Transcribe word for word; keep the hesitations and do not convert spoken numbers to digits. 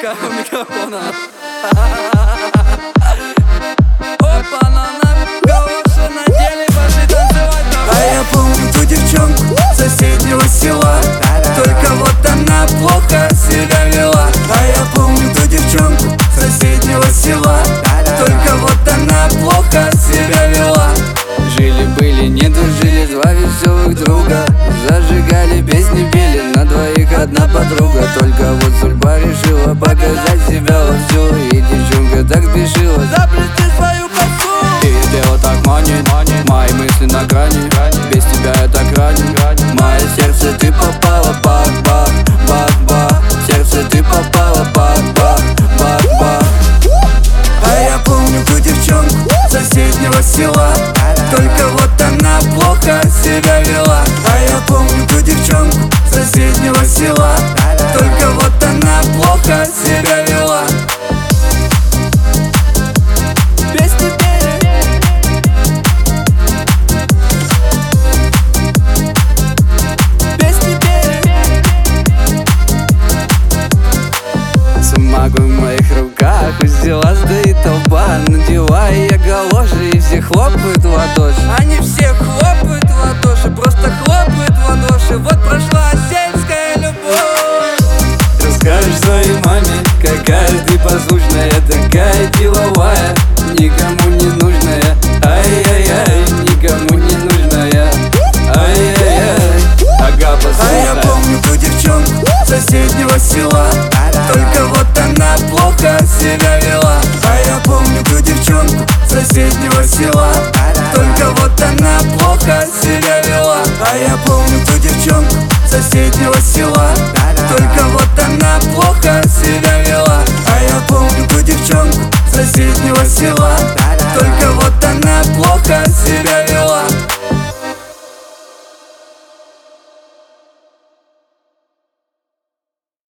Рука у микрофона. Опа, на галоши надели, пошли танцевать. А я помню ту девчонку с соседнего села, только вот она плохо себя вела. А я помню ту девчонку с соседнего села, только вот она плохо себя вела. Жили-были, не дружили, два веселых друга, зажигали, песни пели, на двоих одна подруга. Только вот судьба решила показать себя вовсю, и девчонка так спешила заплести свою косу. Ты дело так манит, мои мысли на грани, без тебя я так ранен. В мое сердце ты попала, бах-бах, бах-бах. В сердце ты попала, бах-бах, бах-бах. А я помню ту девчонку с соседнего села, только вот она плохо себя вела. А я помню ту девчонку с соседнего села, только вот она плохо себя вела. Песни пели, песни пели. Сумагу в моих руках, у стела стоит толпа, надеваю я галоши, и все хлопают в ладоши. Они все хлопают в ладоши, просто хлопают в ладоши. Вот прошла сельская любовь. Расскажешь своей маме, какая ты послушная, такая деловая, никому не нужная. Ай-яй-яй, никому не нужная. Ай-яй-яй, ага, А я послушай. помню ту девчонку с соседнего села, только вот она плохо себя вела. А я помню ту девчонку с соседнего села, только вот она плохо себя вела. А я помню ту девчонку с соседнего села,